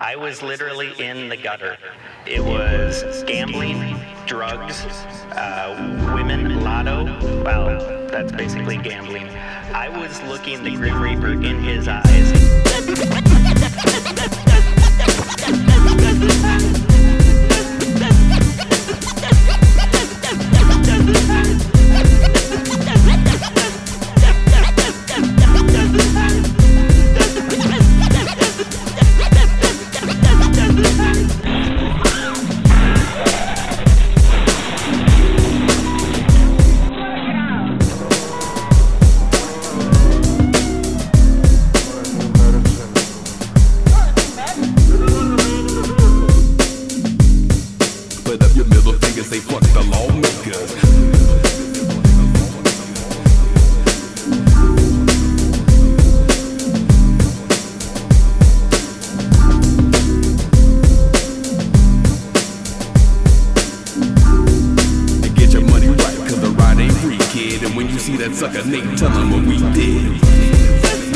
I was literally in the gutter. It was gambling, drugs, women, lotto. Well, that's basically gambling. I was looking the Grim Reaper in his eyes. Put up your middle finger, say fuck the lawmakers. And get your money right, cause the ride ain't free, kid. And when you see that sucker Nate, tell him what we did.